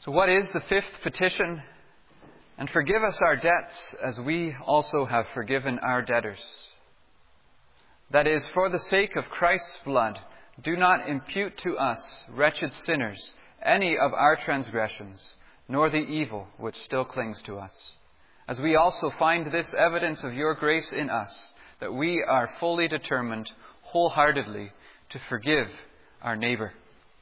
So what is the fifth petition? And forgive us our debts as we also have forgiven our debtors. That is, for the sake of Christ's blood, do not impute to us, wretched sinners, any of our transgressions, nor the evil which still clings to us. As we also find this evidence of your grace in us, that we are fully determined, wholeheartedly, to forgive our neighbor.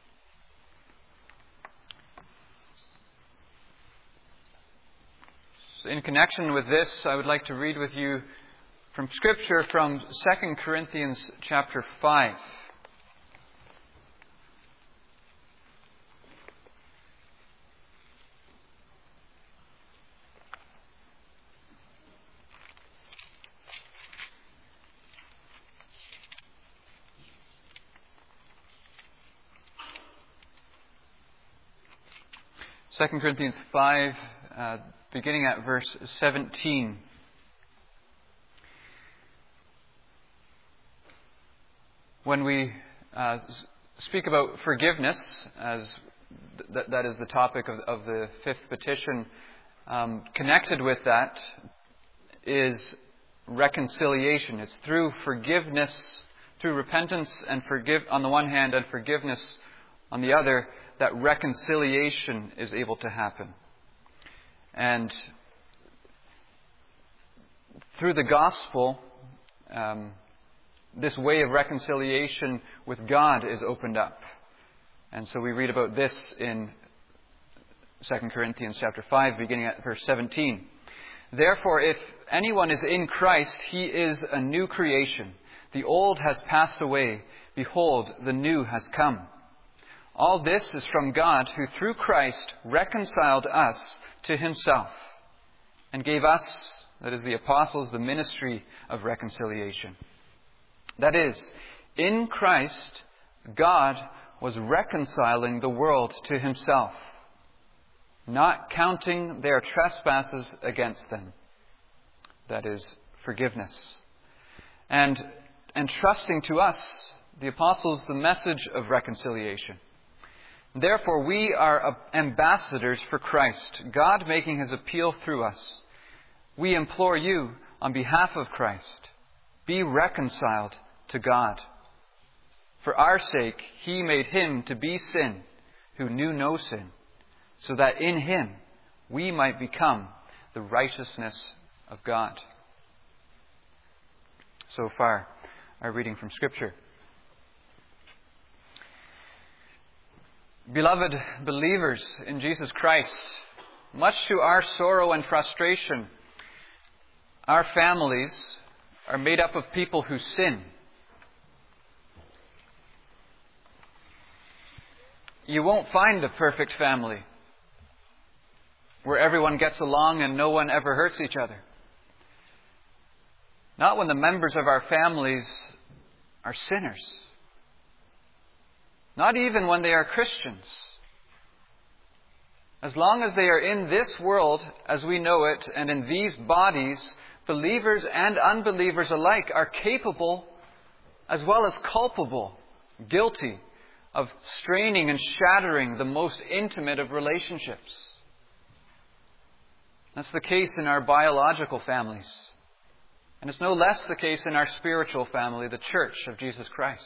So in connection with this, I would like to read with you from Scripture from 2 Corinthians chapter 5. Second Corinthians 5, beginning at verse 17. When we speak about forgiveness, as that is the topic of the fifth petition, connected with that is reconciliation. It's through forgiveness, through repentance and on the one hand and forgiveness on the other, that reconciliation is able to happen. And through the gospel, this way of reconciliation with God is opened up. And so we read about this in 2 Corinthians chapter 5, beginning at verse 17. Therefore, if anyone is in Christ, he is a new creation. The old has passed away. Behold, the new has come. All this is from God, who through Christ reconciled us to himself and gave us, that is the apostles, the ministry of reconciliation. That is, in Christ, God was reconciling the world to himself, not counting their trespasses against them. That is, forgiveness. And entrusting to us, the apostles, the message of reconciliation. Therefore, we are ambassadors for Christ, God making his appeal through us. We implore you, on behalf of Christ, be reconciled to God. For our sake, he made him to be sin, who knew no sin, so that in him we might become the righteousness of God. So far, our reading from Scripture. Beloved believers in Jesus Christ, much to our sorrow and frustration, our families are made up of people who sin. You won't find a perfect family where everyone gets along and no one ever hurts each other. Not when the members of our families are sinners. Not even when they are Christians. As long as they are in this world as we know it, and in these bodies, believers and unbelievers alike are capable, as well as culpable, guilty, of straining and shattering the most intimate of relationships. That's the case in our biological families. And it's no less the case in our spiritual family, the Church of Jesus Christ.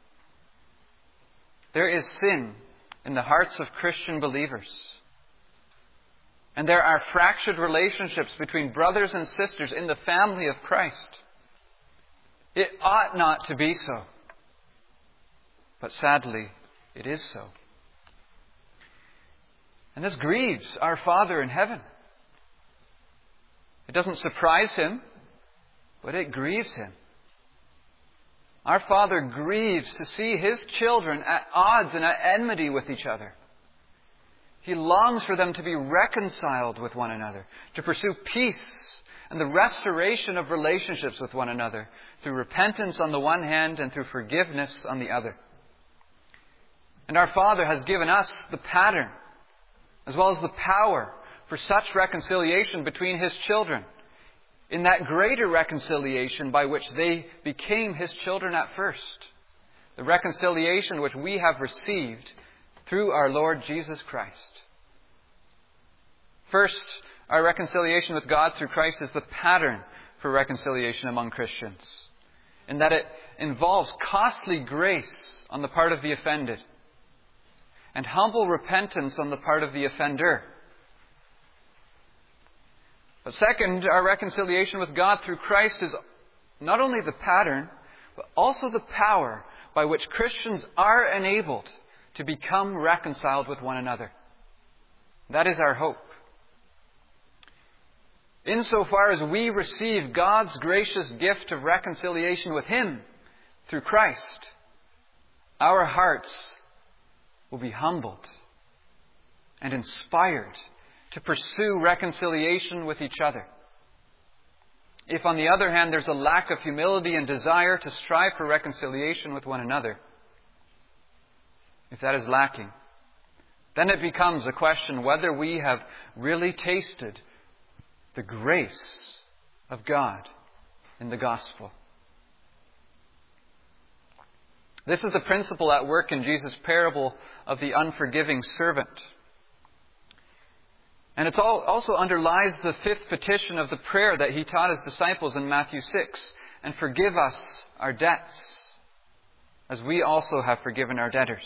There is sin in the hearts of Christian believers. And there are fractured relationships between brothers and sisters in the family of Christ. It ought not to be so. But sadly, it is so. And this grieves our Father in heaven. It doesn't surprise him, but it grieves him. Our Father grieves to see his children at odds and at enmity with each other. He longs for them to be reconciled with one another, to pursue peace and the restoration of relationships with one another through repentance on the one hand and through forgiveness on the other. And our Father has given us the pattern as well as the power for such reconciliation between his children, in that greater reconciliation by which they became his children at first. The reconciliation which we have received through our Lord Jesus Christ. First, our reconciliation with God through Christ is the pattern for reconciliation among Christians, in that it involves costly grace on the part of the offended and humble repentance on the part of the offender. But second, our reconciliation with God through Christ is not only the pattern, but also the power by which Christians are enabled to become reconciled with one another. That is our hope. Insofar as we receive God's gracious gift of reconciliation with Him through Christ, our hearts will be humbled and inspired to pursue reconciliation with each other. If, on the other hand, there's a lack of humility and desire to strive for reconciliation with one another, if that is lacking, then it becomes a question whether we have really tasted the grace of God in the gospel. This is the principle at work in Jesus' parable of the unforgiving servant. And it also underlies the fifth petition of the prayer that He taught His disciples in Matthew 6. And forgive us our debts, as we also have forgiven our debtors.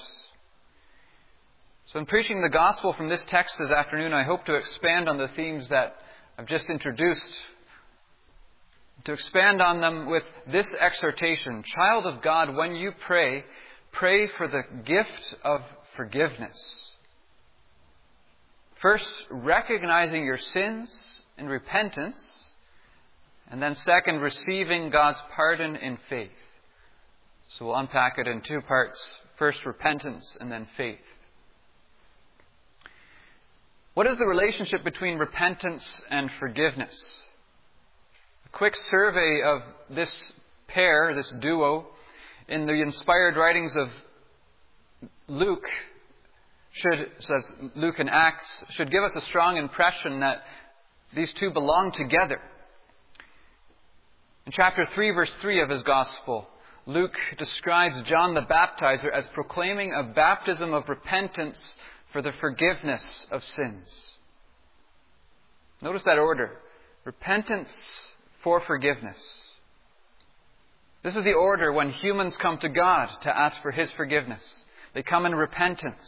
So in preaching the gospel from this text this afternoon, I hope to expand on the themes that I've just introduced, to expand on them with this exhortation. Child of God, when you pray, pray for the gift of forgiveness. First, recognizing your sins in repentance, and then second, receiving God's pardon in faith. So we'll unpack it in two parts. First, repentance, and then faith. What is the relationship between repentance and forgiveness? A quick survey of this pair, this duo, in the inspired writings of Luke and Acts, should give us a strong impression that these two belong together. In chapter 3, verse 3 of his Gospel, Luke describes John the Baptizer as proclaiming a baptism of repentance for the forgiveness of sins. Notice that order. Repentance for forgiveness. This is the order when humans come to God to ask for His forgiveness. They come in repentance.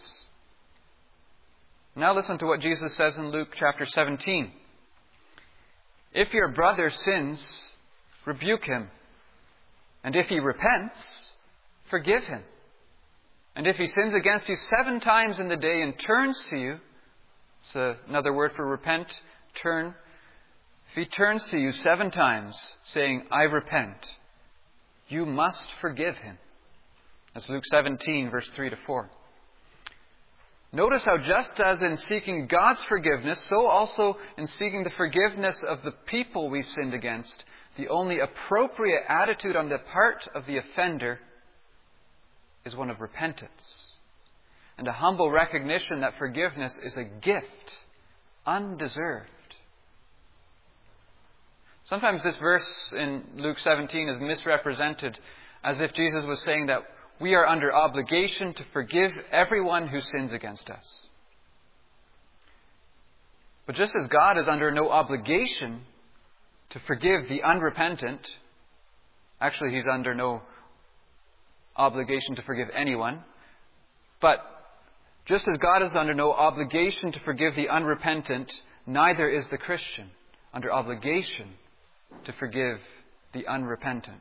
Now listen to what Jesus says in Luke chapter 17. If your brother sins, rebuke him. And if he repents, forgive him. And if he sins against you 7 times in the day and turns to you, it's another word for repent, turn. If he turns to you 7 times, saying, I repent, you must forgive him. That's Luke 17, verse 3 to 4. Notice how just as in seeking God's forgiveness, so also in seeking the forgiveness of the people we've sinned against, the only appropriate attitude on the part of the offender is one of repentance and a humble recognition that forgiveness is a gift, undeserved. Sometimes this verse in Luke 17 is misrepresented as if Jesus was saying that we are under obligation to forgive everyone who sins against us. But just as God is under no obligation to forgive the unrepentant, actually He's under no obligation to forgive anyone, but just as God is under no obligation to forgive the unrepentant, neither is the Christian under obligation to forgive the unrepentant.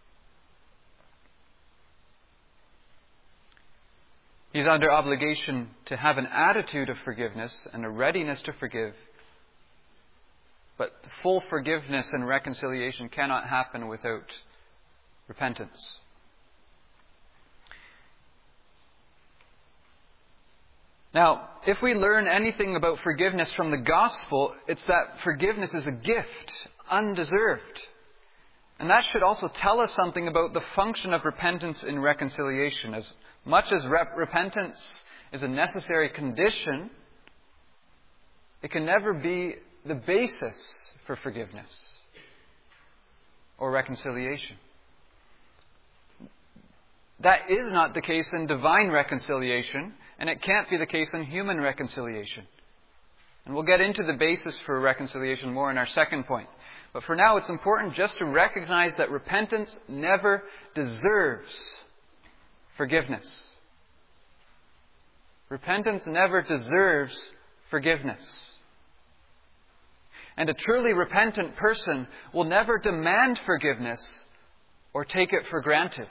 He's under obligation to have an attitude of forgiveness and a readiness to forgive. But full forgiveness and reconciliation cannot happen without repentance. Now, if we learn anything about forgiveness from the gospel, it's that forgiveness is a gift, undeserved. And that should also tell us something about the function of repentance in reconciliation. As much as repentance is a necessary condition, it can never be the basis for forgiveness or reconciliation. That is not the case in divine reconciliation, and it can't be the case in human reconciliation. And we'll get into the basis for reconciliation more in our second point. But for now, it's important just to recognize that repentance never deserves forgiveness. Repentance never deserves forgiveness. And a truly repentant person will never demand forgiveness or take it for granted.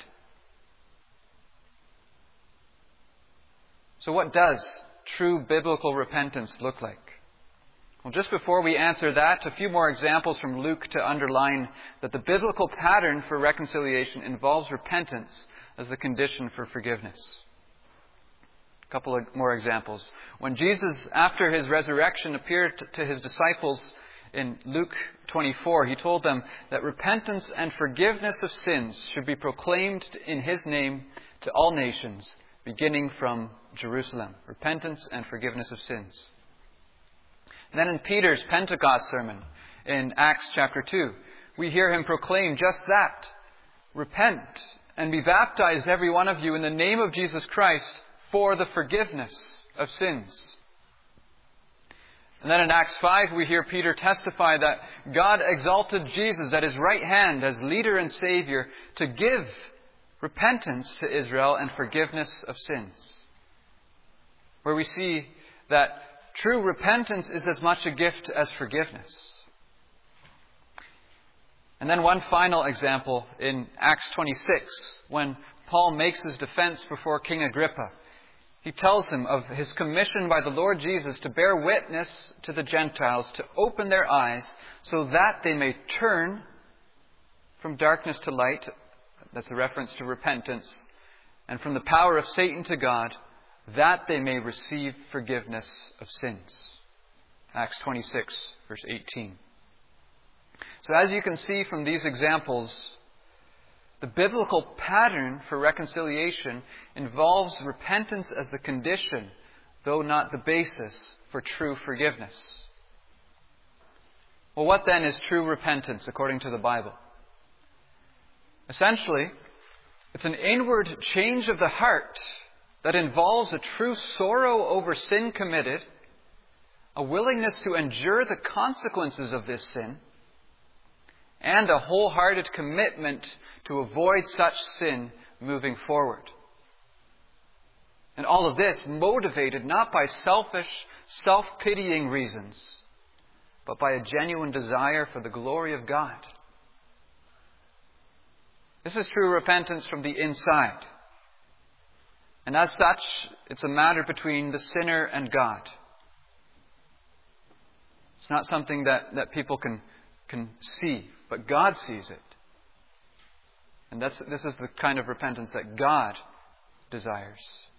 So what does true biblical repentance look like? Well, just before we answer that, a few more examples from Luke to underline that the biblical pattern for reconciliation involves repentance as the condition for forgiveness. A couple of more examples. When Jesus, after his resurrection, appeared to his disciples in Luke 24, he told them that repentance and forgiveness of sins should be proclaimed in his name to all nations, beginning from Jerusalem. Repentance and forgiveness of sins. And then in Peter's Pentecost sermon in Acts chapter 2, we hear him proclaim just that. Repent and be baptized, every one of you, in the name of Jesus Christ for the forgiveness of sins. And then in Acts 5, we hear Peter testify that God exalted Jesus at his right hand as leader and Savior to give repentance to Israel and forgiveness of sins. Where we see that true repentance is as much a gift as forgiveness. And then one final example in Acts 26, when Paul makes his defense before King Agrippa. He tells him of his commission by the Lord Jesus to bear witness to the Gentiles, to open their eyes so that they may turn from darkness to light. That's a reference to repentance. And from the power of Satan to God, that they may receive forgiveness of sins. Acts 26, verse 18. So as you can see from these examples, the biblical pattern for reconciliation involves repentance as the condition, though not the basis, for true forgiveness. Well, what then is true repentance according to the Bible? Essentially, it's an inward change of the heart that involves a true sorrow over sin committed, a willingness to endure the consequences of this sin, and a wholehearted commitment to avoid such sin moving forward. And all of this motivated not by selfish, self-pitying reasons, but by a genuine desire for the glory of God. This is true repentance from the inside. And as such, it's a matter between the sinner and God. It's not something that people can see, but God sees it. And this is the kind of repentance that God desires.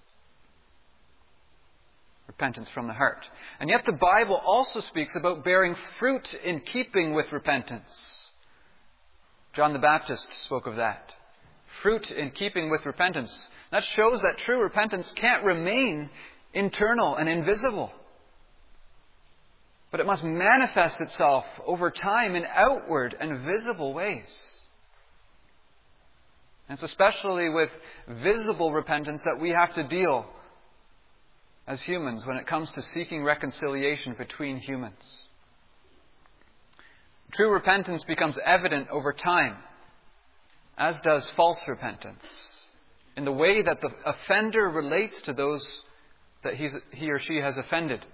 Repentance from the heart. And yet the Bible also speaks about bearing fruit in keeping with repentance. John the Baptist spoke of that. Fruit in keeping with repentance. That shows that true repentance can't remain internal and invisible. But it must manifest itself over time in outward and visible ways. And it's especially with visible repentance that we have to deal as humans when it comes to seeking reconciliation between humans. True repentance becomes evident over time, as does false repentance, in the way that the offender relates to those that he or she has offended.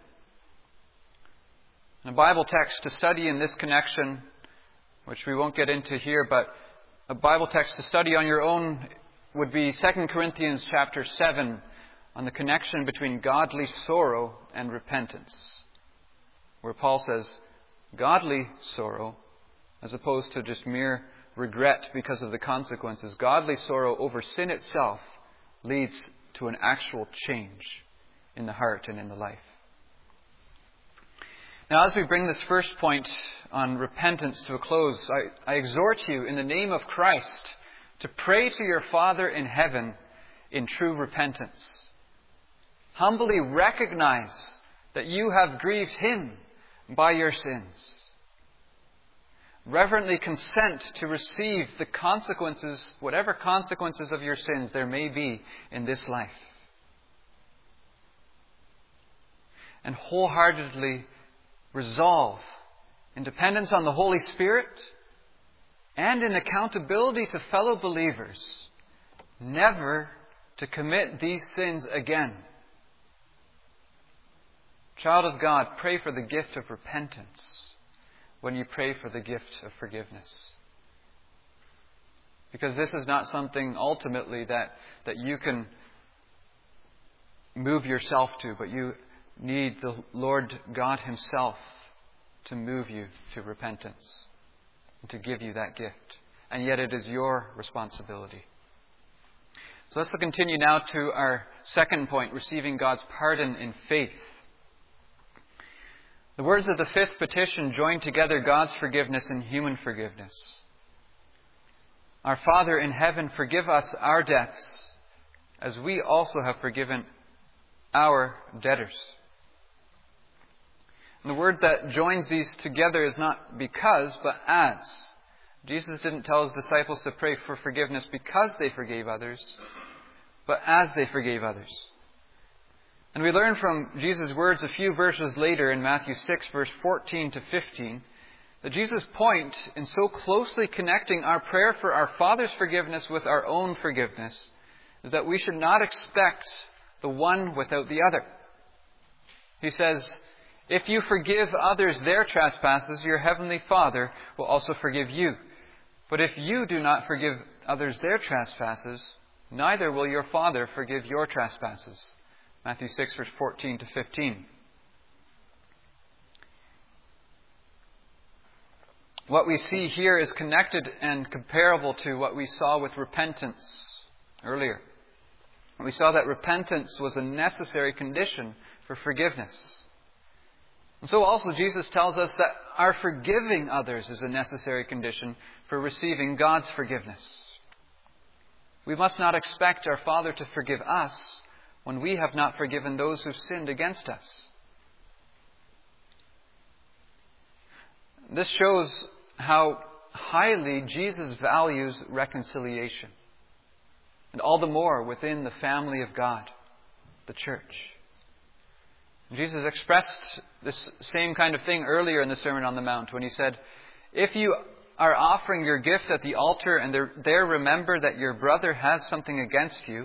A Bible text to study in this connection, which we won't get into here, but a Bible text to study on your own would be 2 Corinthians chapter 7 on the connection between godly sorrow and repentance, where Paul says, godly sorrow, as opposed to just mere regret because of the consequences, godly sorrow over sin itself leads to an actual change in the heart and in the life. Now, as we bring this first point on repentance to a close, I exhort you in the name of Christ to pray to your Father in heaven in true repentance. Humbly recognize that you have grieved Him by your sins. Reverently consent to receive the consequences, whatever consequences of your sins there may be in this life. And wholeheartedly resolve, in dependence on the Holy Spirit, and in accountability to fellow believers, never to commit these sins again. Child of God, pray for the gift of repentance when you pray for the gift of forgiveness. Because this is not something ultimately that you can move yourself to, but you need the Lord God Himself to move you to repentance and to give you that gift. And yet it is your responsibility. So let's continue now to our second point, receiving God's pardon in faith. The words of the fifth petition join together God's forgiveness and human forgiveness. Our Father in heaven, forgive us our debts, as we also have forgiven our debtors. And the word that joins these together is not because, but as. Jesus didn't tell His disciples to pray for forgiveness because they forgave others, but as they forgave others. And we learn from Jesus' words a few verses later in Matthew 6, verse 14 to 15, that Jesus' point in so closely connecting our prayer for our Father's forgiveness with our own forgiveness is that we should not expect the one without the other. He says, if you forgive others their trespasses, your heavenly Father will also forgive you. But if you do not forgive others their trespasses, neither will your Father forgive your trespasses. Matthew 6, verse 14 to 15. What we see here is connected and comparable to what we saw with repentance earlier. We saw that repentance was a necessary condition for forgiveness. And so also Jesus tells us that our forgiving others is a necessary condition for receiving God's forgiveness. We must not expect our Father to forgive us when we have not forgiven those who've sinned against us. This shows how highly Jesus values reconciliation, and all the more within the family of God, the church. Jesus expressed this same kind of thing earlier in the Sermon on the Mount when He said, if you are offering your gift at the altar and there remember that your brother has something against you,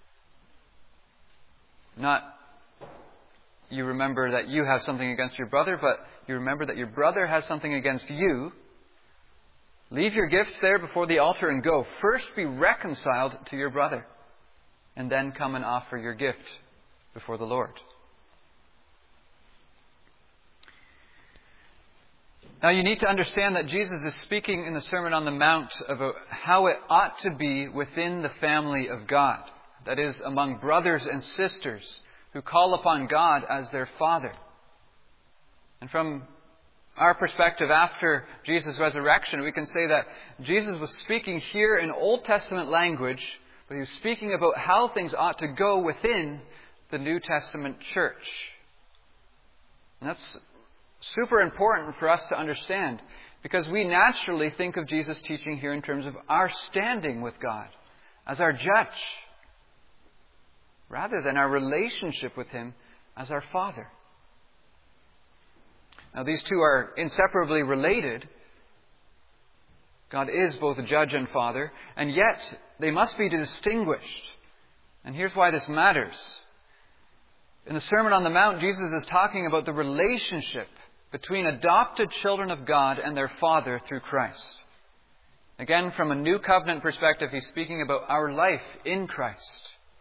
not you remember that you have something against your brother, but you remember that your brother has something against you, leave your gift there before the altar and go. First be reconciled to your brother, and then come and offer your gift before the Lord. Now you need to understand that Jesus is speaking in the Sermon on the Mount about how it ought to be within the family of God. That is, among brothers and sisters who call upon God as their Father. And from our perspective after Jesus' resurrection, we can say that Jesus was speaking here in Old Testament language, but He was speaking about how things ought to go within the New Testament church. And that's super important for us to understand, because we naturally think of Jesus' teaching here in terms of our standing with God as our judge, rather than our relationship with Him as our Father. Now these two are inseparably related. God is both a judge and Father, and yet they must be distinguished. And here's why this matters. In the Sermon on the Mount, Jesus is talking about the relationship between adopted children of God and their Father through Christ. Again, from a new covenant perspective, He's speaking about our life in Christ.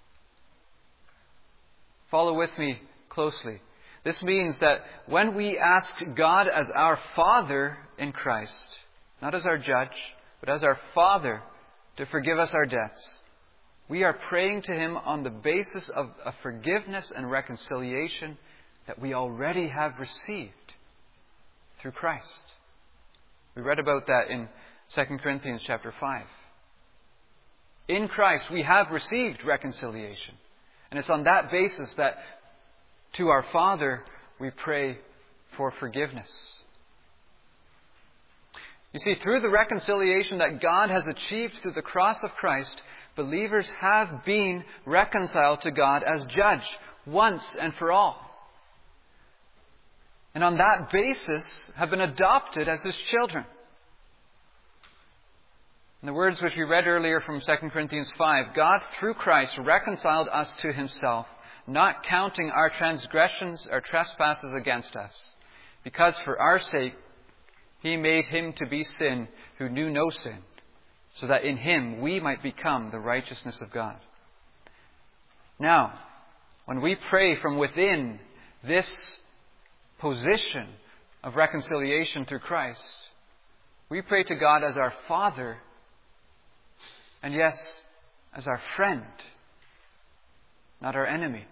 Follow with me closely. This means that when we ask God as our Father in Christ, not as our judge, but as our Father to forgive us our debts, we are praying to Him on the basis of a forgiveness and reconciliation that we already have received through Christ. We read about that in 2 Corinthians chapter 5. In Christ we have received reconciliation. And it's on that basis that to our Father we pray for forgiveness. You see, through the reconciliation that God has achieved through the cross of Christ, believers have been reconciled to God as judge once and for all. and on that basis have been adopted as His children. In the words which we read earlier from 2 Corinthians 5, God through Christ reconciled us to Himself, not counting our transgressions or trespasses against us, because for our sake He made Him to be sin who knew no sin, so that in Him we might become the righteousness of God. Now, when we pray from within this position of reconciliation through Christ, we pray to God as our Father, and yes, as our friend, not our enemy.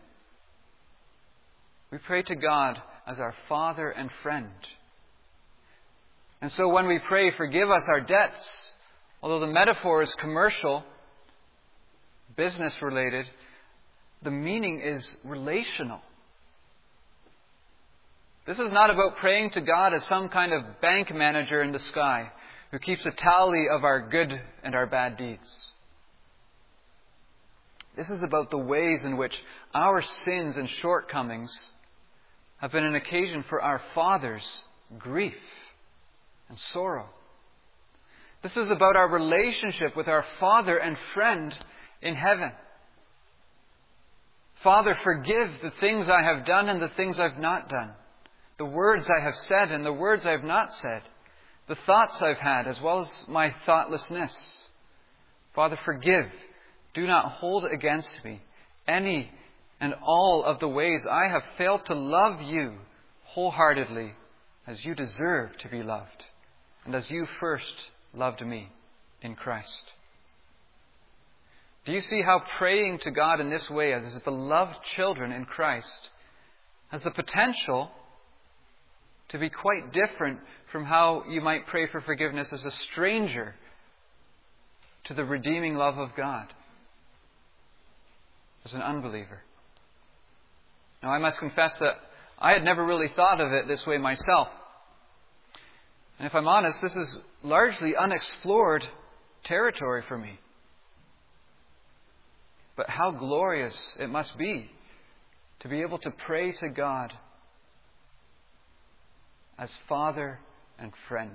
We pray to God as our Father and friend. And so when we pray, forgive us our debts, although the metaphor is commercial, business related, the meaning is relational. This is not about praying to God as some kind of bank manager in the sky who keeps a tally of our good and our bad deeds. This is about the ways in which our sins and shortcomings have been an occasion for our Father's grief and sorrow. This is about our relationship with our Father and friend in heaven. Father, forgive the things I have done and the things I've not done, the words I have said and the words I have not said, the thoughts I've had as well as my thoughtlessness. Father, forgive. Do not hold against me any and all of the ways I have failed to love You wholeheartedly as You deserve to be loved, and as You first loved me in Christ. Do you see how praying to God in this way as His beloved children in Christ has the potential to be quite different from how you might pray for forgiveness as a stranger to the redeeming love of God, as an unbeliever? Now, I must confess that I had never really thought of it this way myself. And if I'm honest, this is largely unexplored territory for me. But how glorious it must be to be able to pray to God as Father and friend.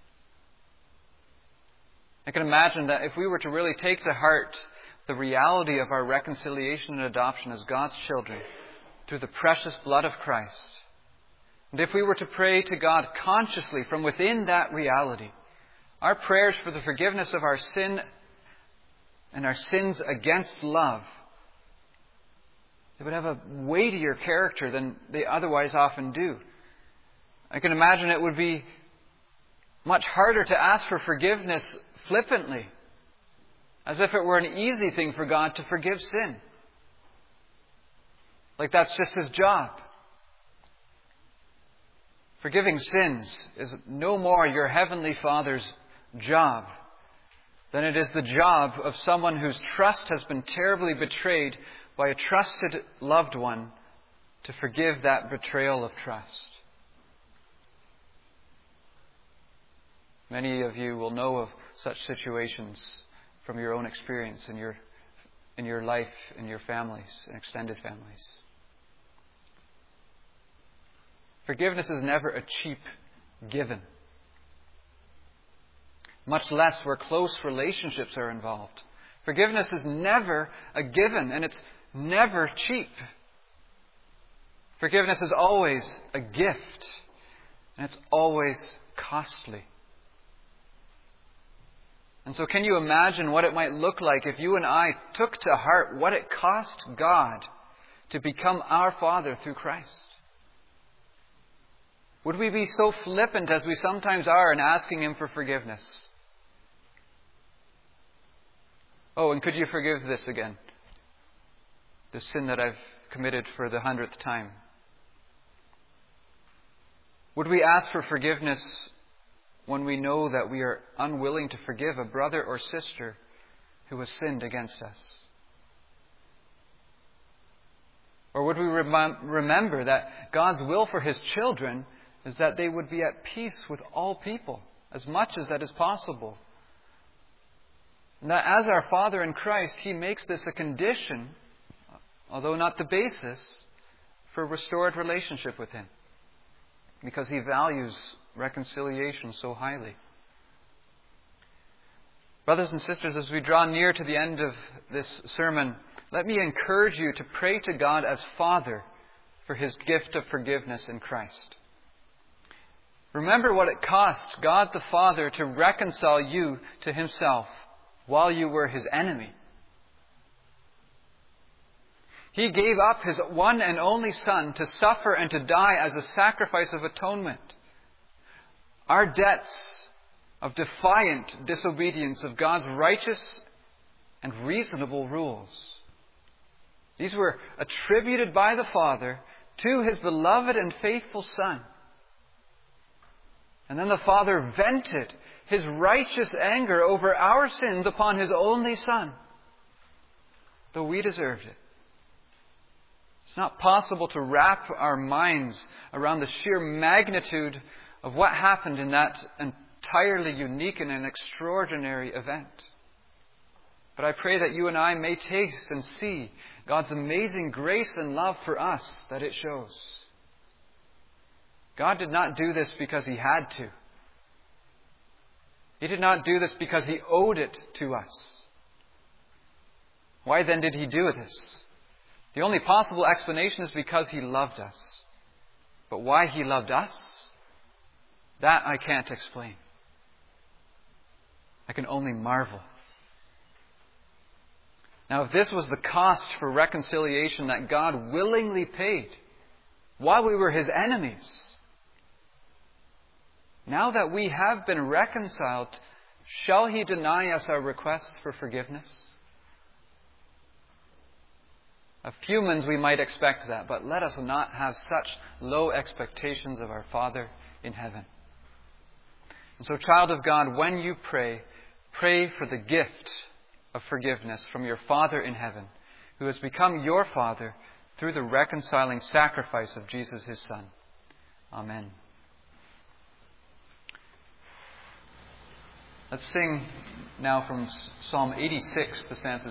I can imagine that if we were to really take to heart the reality of our reconciliation and adoption as God's children through the precious blood of Christ, and if we were to pray to God consciously from within that reality, our prayers for the forgiveness of our sin and our sins against love, they would have a weightier character than they otherwise often do. I can imagine it would be much harder to ask for forgiveness flippantly, as if it were an easy thing for God to forgive sin. Like that's just His job. Forgiving sins is no more your Heavenly Father's job than it is the job of someone whose trust has been terribly betrayed by a trusted loved one to forgive that betrayal of trust. Many of you will know of such situations from your own experience in your life, in your families, in extended families. Forgiveness is never a cheap given, much less where close relationships are involved. Forgiveness is never a given, and it's never cheap. Forgiveness is always a gift, and it's always costly. And so can you imagine what it might look like if you and I took to heart what it cost God to become our Father through Christ? Would we be so flippant as we sometimes are in asking Him for forgiveness? Oh, and could you forgive this again? The sin that I've committed for the 100th time. Would we ask for forgiveness when we know that we are unwilling to forgive a brother or sister who has sinned against us? Or would we remember that God's will for His children is that they would be at peace with all people, as much as that is possible? And that as our Father in Christ, He makes this a condition, although not the basis, for restored relationship with Him. because He values reconciliation so highly. Brothers and sisters, as we draw near to the end of this sermon, let me encourage you to pray to God as Father for His gift of forgiveness in Christ. Remember what it cost God the Father to reconcile you to Himself while you were His enemy. He gave up His one and only Son to suffer and to die as a sacrifice of atonement. Our debts of defiant disobedience of God's righteous and reasonable rules, these were attributed by the Father to His beloved and faithful Son. And then the Father vented His righteous anger over our sins upon His only Son, though we deserved it. It's not possible to wrap our minds around the sheer magnitude of what happened in that entirely unique and an extraordinary event. But I pray that you and I may taste and see God's amazing grace and love for us that it shows. God did not do this because He had to. He did not do this because He owed it to us. Why then did He do this? The only possible explanation is because He loved us. But why He loved us, that I can't explain. I can only marvel. Now, if this was the cost for reconciliation that God willingly paid while we were His enemies, now that we have been reconciled, shall He deny us our requests for forgiveness? Of humans we might expect that, but let us not have such low expectations of our Father in heaven. And so, child of God, when you pray, pray for the gift of forgiveness from your Father in heaven, who has become your Father through the reconciling sacrifice of Jesus, His Son. Amen. Let's sing now from Psalm 86, the stanzas